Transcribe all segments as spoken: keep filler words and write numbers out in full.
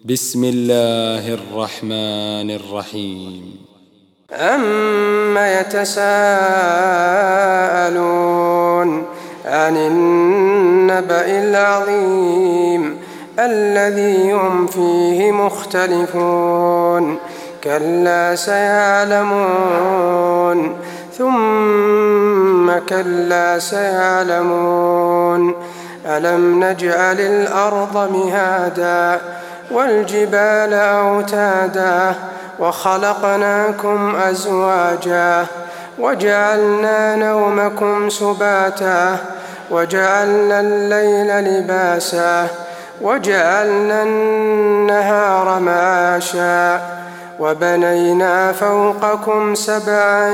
بسم الله الرحمن الرحيم. عم يتساءلون عن النبأ العظيم الذي هم فيه مختلفون كلا سيعلمون ثم كلا سيعلمون ألم نجعل الأرض مهادا والجبال أوتادا وخلقناكم أزواجا وجعلنا نومكم سباتا وجعلنا الليل لباسا وجعلنا النهار معاشا وبنينا فوقكم سبعا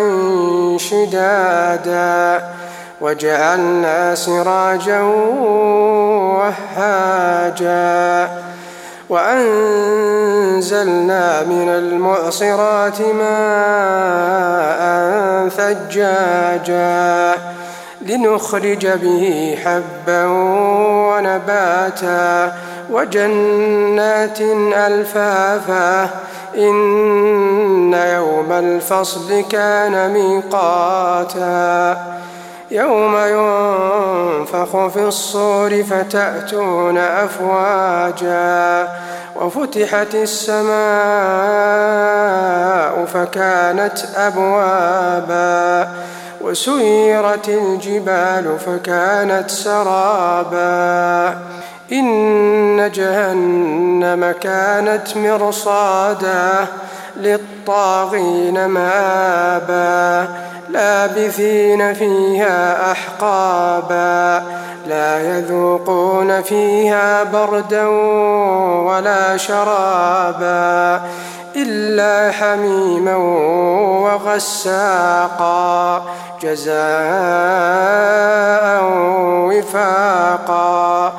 شدادا وجعلنا سراجا وهاجا وأنزلنا من المعصرات ماء ثجاجا لنخرج به حبا ونباتا وجنات ألفافا إن يوم الفصل كان ميقاتا يوم ينفخ في الصور فتأتون أفواجا وفتحت السماء فكانت أبوابا وسيرت الجبال فكانت سرابا إن جهنم كانت مرصادا للطاغين مآبا لابثين فيها أحقابا لا يذوقون فيها بردا ولا شرابا إلا حميما وغساقا جزاء وفاقا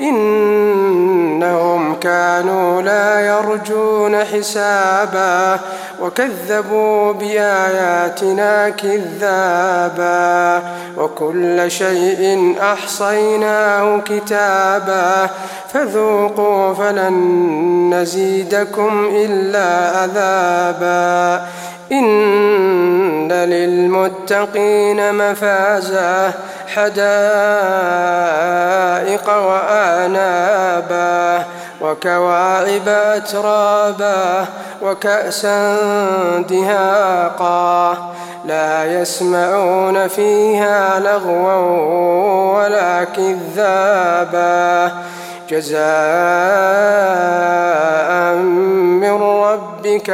إنهم كانوا لا يرجون حسابا وكذبوا بآياتنا كذابا وكل شيء أحصيناه كتابا فذوقوا فلن نزيدكم إلا عذابا إن للمتقين مفازا حدائق وأعنابا وكواعب أترابا وكأسا دهاقا لا يسمعون فيها لغوا ولا كذابا جزاء من ربك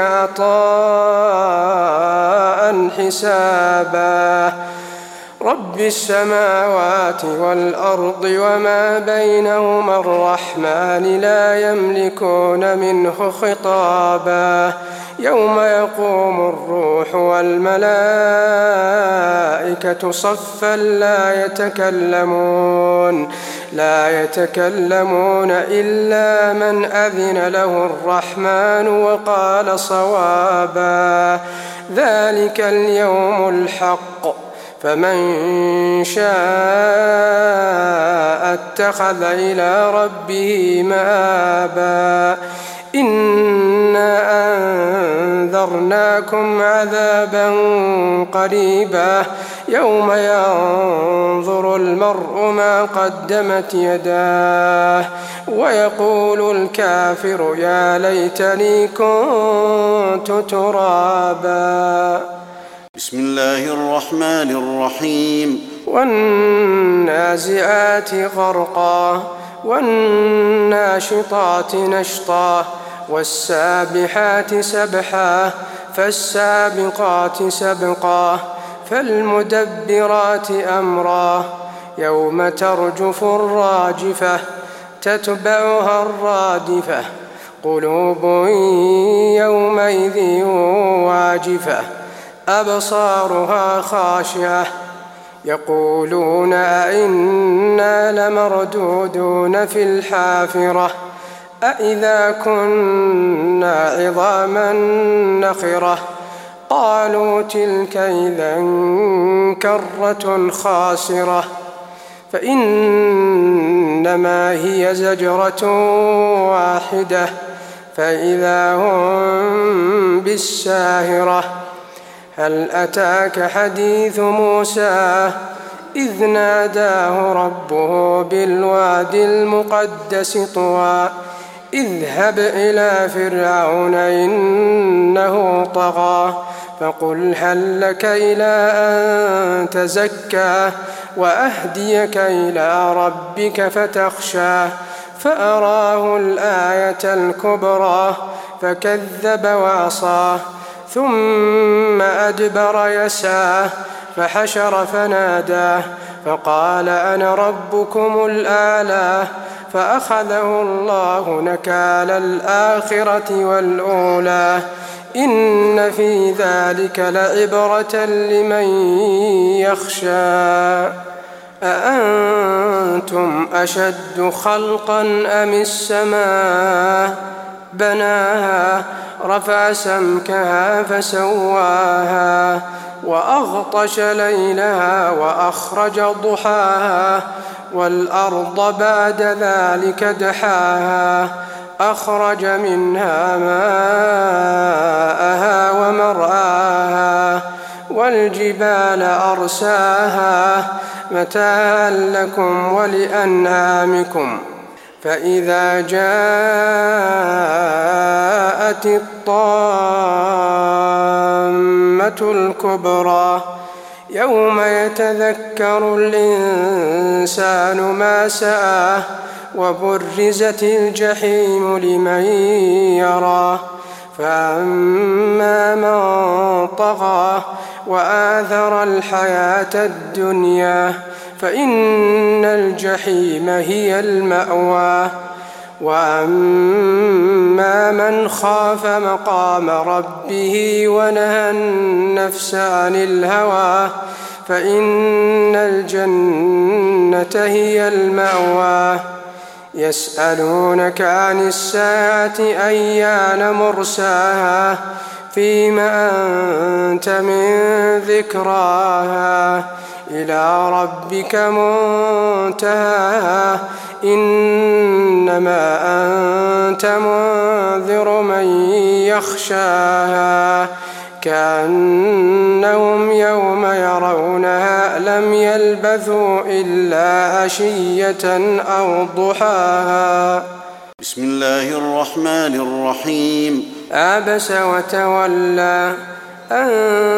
عطاء حسابا رب السماوات والأرض وما بينهما الرحمن لا يملكون منه خطابا يوم يقوم الروح والملائكة صفا لا يتكلمون لا يتكلمون إلا من أذن له الرحمن وقال صوابا ذلك اليوم الحق فمن شاء اتخذ إلى ربه مآبا إنا أنذرناكم عذابا قريبا يوم ينظر المرء ما قدمت يداه ويقول الكافر يا ليتني كنت ترابا. بسم الله الرحمن الرحيم. والنازعات غرقا والناشطات نشطا والسابحات سبحا فالسابقات سبقا فالمدبرات أمرا يوم ترجف الراجفة تتبعها الرادفة قلوب يومئذ واجفة أبصارها خاشعة يقولون أئنا لمردودون في الحافرة أئذا كنا عظاما نخرة قالوا تلك إذا كرة خاسرة فإنما هي زجرة واحدة فإذا هم بالساهرة. هل أتاك حديث موسى إذ ناداه ربه بالواد المقدس طوى اذهب إلى فرعون إنه طغى فقل هل لك إلى أن تزكى وأهديك إلى ربك فتخشى فأراه الآية الكبرى فكذب وعصى ثم أدبر يسعى فحشر فنادى فقال أنا ربكم الأعلى فأخذه الله نكال الآخرة والأولى إن في ذلك لعبرة لمن يخشى. أأنتم أشد خلقا أم السماء بناها رفع سمكها فسواها وأغطش ليلها وأخرج ضحاها والأرض بعد ذلك دحاها أخرج منها ماءها ومرعاها والجبال أرساها متاعا لكم ولأنعامكم. فإذا جاءت الطامة الكبرى يوم يتذكر الإنسان ما سعى وبرزت الجحيم لمن يرى فأما من طغى وآثر الحياة الدنيا فإن الجحيم هي المأوى وأما من خاف مقام ربه ونهى النفس عن الهوى فإن الجنة هي المأوى. يسألونك عن الساعة أيان مرساها فيما أنت من ذكراها إلى ربك منتهاها إنما أنت منذر من يخشاها كأنهم يوم يرونها لم يلبثوا إلا عشية أو ضحاها. بسم الله الرحمن الرحيم. عبس وتولى أن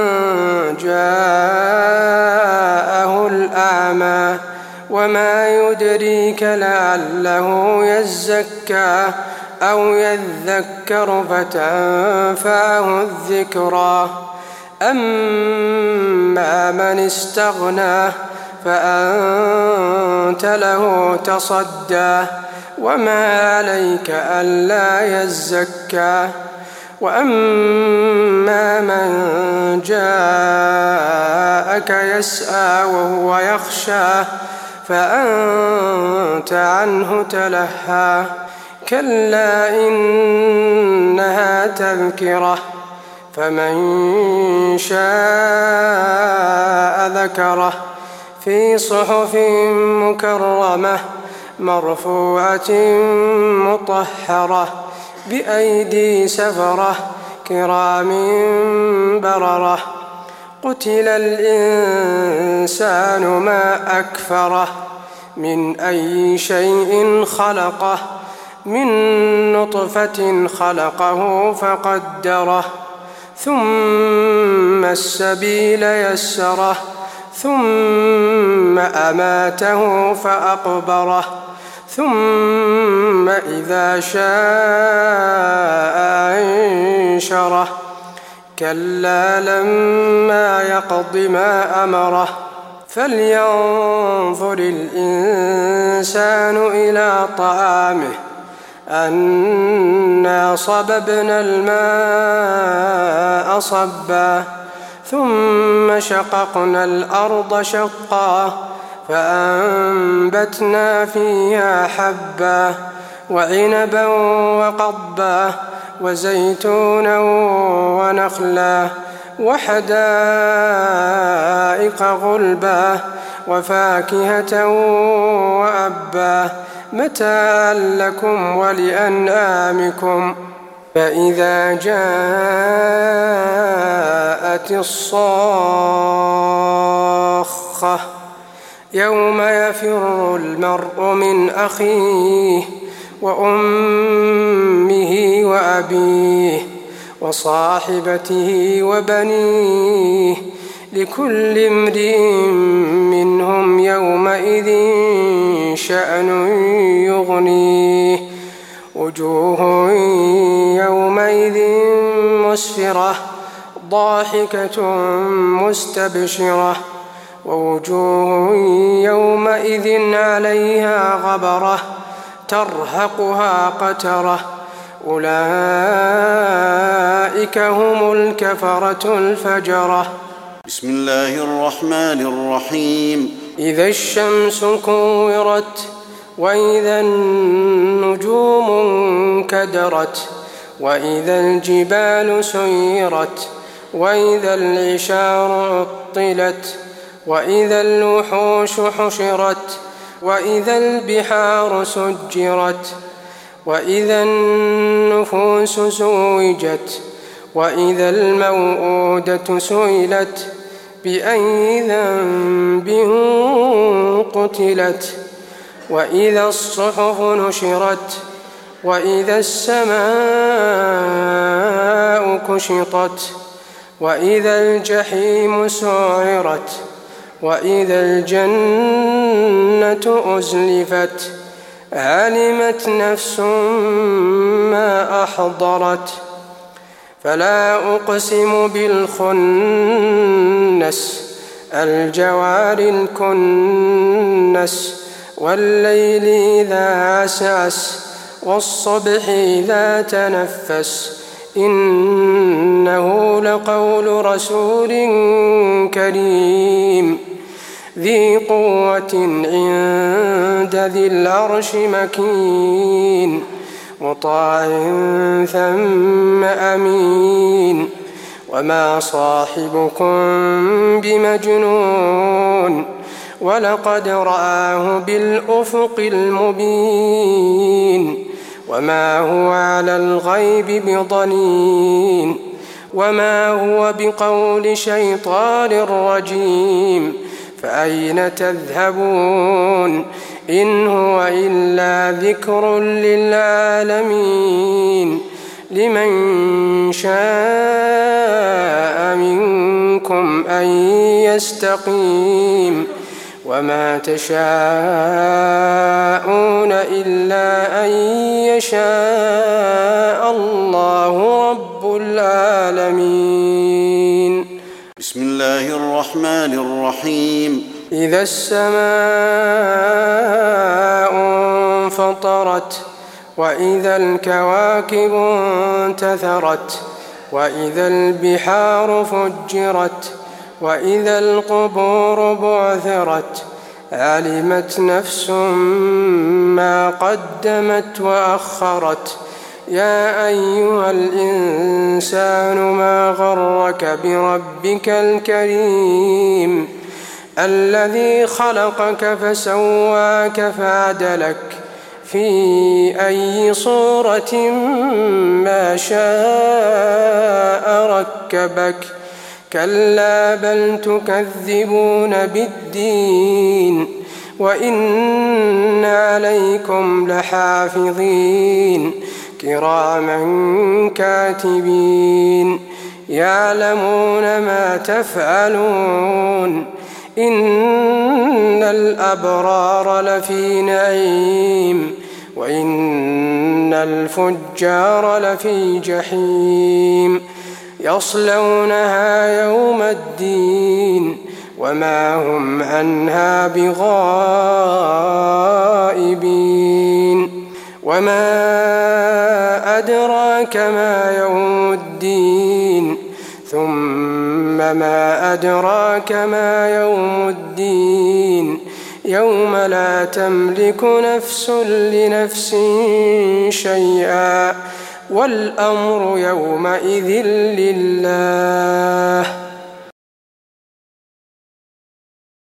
جاءه الأعمى وما يدريك لعله يزكى أو يذكر فتنفعه الذكرى. أما من استغنى فأنت له تصدى وما عليك ألا يزكى. وأما من جاءك يسعى وهو يخشى فأنت عنه تلهى كلا إنها تذكرة فمن شاء ذكره في صحف مكرمة مرفوعة مطهرة بأيدي سفرة كرام بررة. قتل الإنسان ما أكفره من أي شيء خلقه من نطفة خلقه فقدره ثم السبيل يسره ثم أماته فأقبره ثم إذا شاء أنشره كلا لما يقض ما أمره. فلينظر الإنسان إلى طعامه أنا صببنا الماء صبا ثم شققنا الأرض شقا فأنبتنا فيها حبا وعنبا وقضبا وزيتونا ونخلا وحدائق غلبا وفاكهة وأبا متاعا لكم ولأنعامكم. فإذا جاءت الصاخة يوم يفر المرء من أخيه وأمه وأبيه وصاحبته وبنيه لكل امرئ منهم يومئذ شأن يغنيه وجوه يومئذ مسفرة ضاحكة مستبشرة ووجوه يومئذ عليها غبرة ترهقها قترة أولئك هم الكفرة الفجرة. بسم الله الرحمن الرحيم. إذا الشمس كورت وإذا النجوم انكدرت وإذا الجبال سيرت وإذا العشار عطلت وإذا الوحوش حشرت وإذا البحار سجرت وإذا النفوس زوجت وإذا الموءودة سئلت بأي ذنب قتلت وإذا الصحف نشرت وإذا السماء كشطت وإذا الجحيم سعرت وإذا الجنة أزلفت علمت نفس ما أحضرت. فلا أقسم بالخنس الجوار الكنس والليل إذا عسعس والصبح إذا تنفس إنه لقول رسول كريم ذي قوة عند ذي العرش مكين مطاع ثم أمين وما صاحبكم بمجنون ولقد رآه بالأفق المبين وما هو على الغيب بضنين وما هو بقول شيطان رجيم فأين تذهبون إن هو إلا ذكر للعالمين لمن شاء منكم أن يستقيم وما تشاءون إلا أن يشاء الله رب العالمين. بسم الله الرحمن الرحيم. إذا السماء انفطرت وإذا الكواكب انتثرت وإذا البحار فجرت وإذا القبور بعثرت علمت نفس ما قدمت وأخرت. يا أيها الإنسان ما غرك بربك الكريم الذي خلقك فسواك فعدلك في أي صورة ما شاء ركبك كلا بل تكذبون بالدين وإن عليكم لحافظين كراما كاتبين يعلمون ما تفعلون إن الأبرار لفي نعيم وإن الفجار لفي جحيم يصلونها يوم الدين وما هم عنها بغائبين. وما أدراك ما يوم الدين ثم ما أدراك ما يوم الدين يوم لا تملك نفس لنفس شيئا والأمر يومئذ لله.